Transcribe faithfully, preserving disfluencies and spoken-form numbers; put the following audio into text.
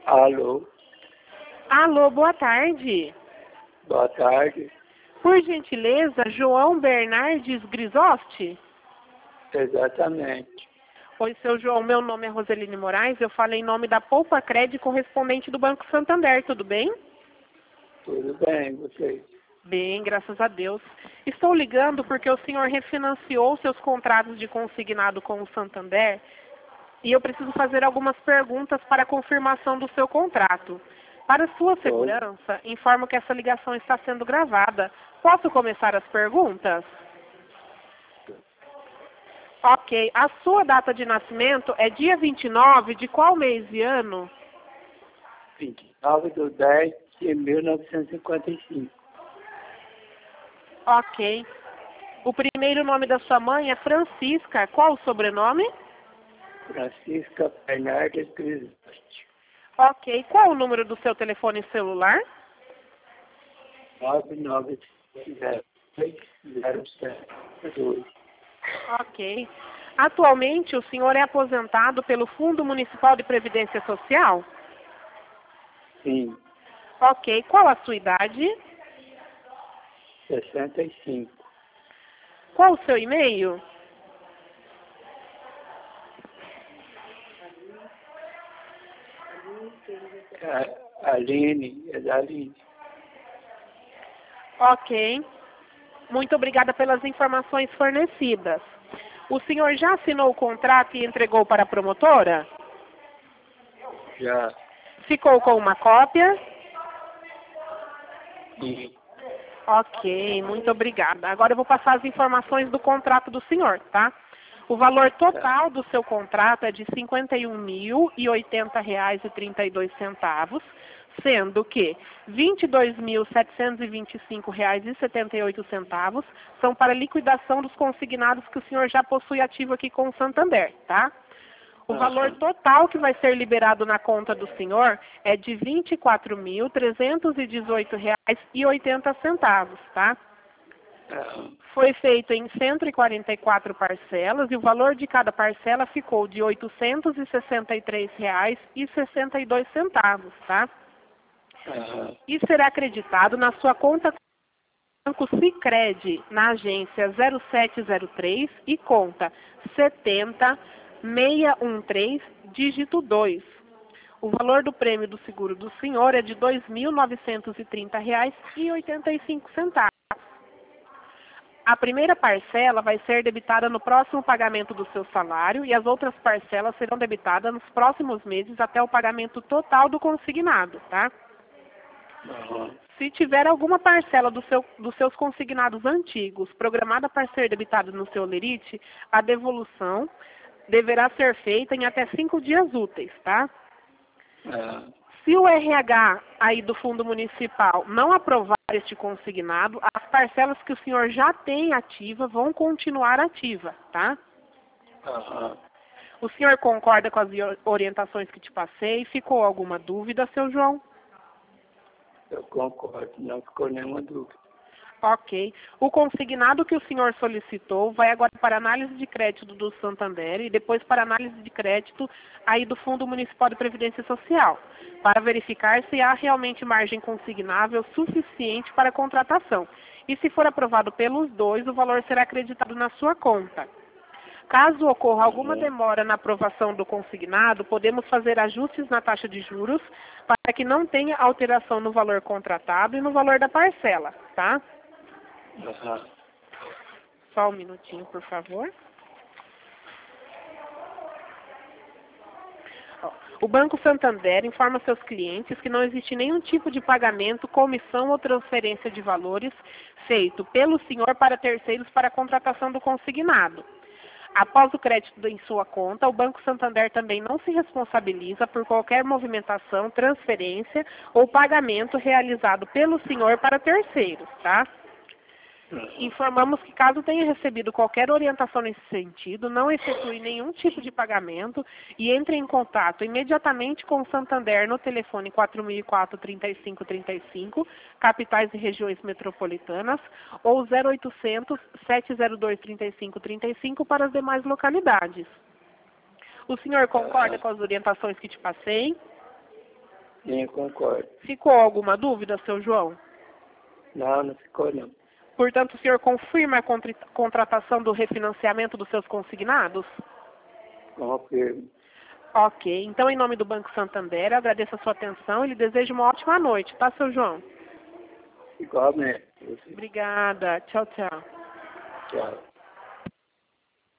Alô, Alô, boa tarde. boa tarde. Por gentileza, João Bernardes Grisotti? Exatamente. Oi, seu João, meu nome é Roseline Moraes, eu falo em nome da Poupa Cred correspondente do Banco Santander, tudo bem? Tudo bem, vocês? Bem, graças a Deus. Estou ligando porque o senhor refinanciou seus contratos de consignado com o Santander e eu preciso fazer algumas perguntas para a confirmação do seu contrato. Para sua segurança, informo que essa ligação está sendo gravada. Posso começar as perguntas? Ok. A sua data de nascimento é dia vinte e nove de qual mês e ano? vinte e nove de dez de mil novecentos e cinquenta e cinco. Ok. O primeiro nome da sua mãe é Francisca. Qual o sobrenome? Francisca Bernardes Grisotti. Ok. Qual o número do seu telefone celular? nove nove zero seis zero sete dois. Ok. Atualmente, o senhor é aposentado pelo Fundo Municipal de Previdência Social? Sim, Ok. Qual a sua idade? sessenta e cinco. Qual o seu e-mail? A- Aline, é da Aline. Ok. Muito obrigada pelas informações fornecidas. O senhor já assinou o contrato e entregou para a promotora? Já. Ficou com uma cópia? Sim. Ok, muito obrigada. Agora eu vou passar as informações do contrato do senhor, tá? O valor total do seu contrato é de cinquenta e um mil e oitenta reais e trinta e dois centavos, sendo que vinte e dois mil setecentos e vinte e cinco reais e setenta e oito centavos são para liquidação dos consignados que o senhor já possui ativo aqui com o Santander, tá? O valor total que vai ser liberado na conta do senhor é de vinte e quatro mil trezentos e dezoito reais e oitenta centavos, tá? Foi feito em cento e quarenta e quatro parcelas e o valor de cada parcela ficou de oitocentos e sessenta e três reais e sessenta e dois centavos, tá? Aham. E será acreditado na sua conta Banco Sicredi, na agência zero sete zero três e conta setenta seiscentos e treze, dígito dois. O valor do prêmio do seguro do senhor é de dois mil novecentos e trinta reais e oitenta e cinco centavos. A primeira parcela vai ser debitada no próximo pagamento do seu salário e as outras parcelas serão debitadas nos próximos meses até o pagamento total do consignado, tá? Aham. Se tiver alguma parcela do seu, dos seus consignados antigos programada para ser debitada no seu lerite, a devolução deverá ser feita em até cinco dias úteis, tá? Aham. Se o R H aí do Fundo Municipal não aprovar este consignado, as parcelas que o senhor já tem ativa vão continuar ativa, tá? Aham. O senhor concorda com as orientações que te passei? Ficou alguma dúvida, seu João? Eu concordo, não ficou nenhuma dúvida. Ok. O consignado que o senhor solicitou vai agora para análise de crédito do Santander e depois para análise de crédito aí do Fundo Municipal de Previdência Social, para verificar se há realmente margem consignável suficiente para a contratação. E se for aprovado pelos dois, o valor será acreditado na sua conta. Caso ocorra alguma demora na aprovação do consignado, podemos fazer ajustes na taxa de juros para que não tenha alteração no valor contratado e no valor da parcela, tá? Aham. Só um minutinho, por favor. Ó, o Banco Santander informa seus clientes que não existe nenhum tipo de pagamento, comissão ou transferência de valores feito pelo senhor para terceiros para a contratação do consignado. Após o crédito em sua conta, o Banco Santander também não se responsabiliza por qualquer movimentação, transferência ou pagamento realizado pelo senhor para terceiros, tá? Informamos que caso tenha recebido qualquer orientação nesse sentido, não efetue nenhum tipo de pagamento e entre em contato imediatamente com o Santander no telefone quatro mil e quatro, trinta e cinco, trinta e cinco, capitais e regiões metropolitanas, ou zero oitocentos, sete zero dois, trinta e cinco, trinta e cinco para as demais localidades. O senhor concorda com as orientações que te passei? Sim, eu concordo. Ficou alguma dúvida, seu João? Não, não ficou não. Portanto, o senhor confirma a contra- contratação do refinanciamento dos seus consignados? Confirmo. Ok. Então, em nome do Banco Santander, agradeço a sua atenção e lhe desejo uma ótima noite, tá, seu João? Igualmente. Obrigada. Tchau, tchau. Tchau.